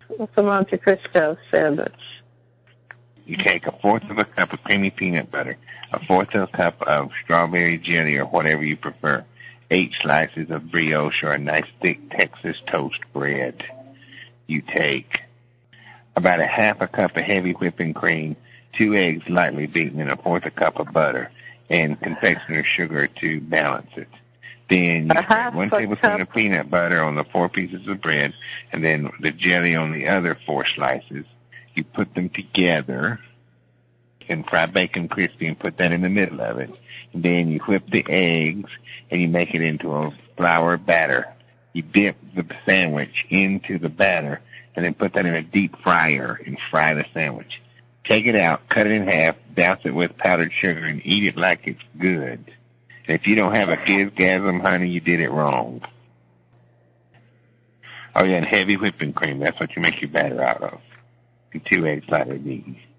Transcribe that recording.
What's a Monte Cristo sandwich? You take a fourth of a cup of creamy peanut butter, a fourth of a cup of strawberry jelly or whatever you prefer, 8 slices of brioche or a nice thick Texas toast bread. You take about a half a cup of heavy whipping cream, 2 eggs lightly beaten, and a fourth a cup of butter, and confectioner's sugar to balance it. Then you spread 1 tablespoon of peanut butter on the 4 pieces of bread, and then the jelly on the other 4 slices. You put them together and fry bacon crispy and put that in the middle of it. And then you whip the eggs and you make it into a flour batter. You dip the sandwich into the batter and then put that in a deep fryer and fry the sandwich. Take it out, cut it in half, douse it with powdered sugar, and eat it like it's good. And if you don't have a Gizgasm, honey, you did it wrong. Oh, yeah, and heavy whipping cream. That's what you make your batter out of. And 2 eggs lightly beaten.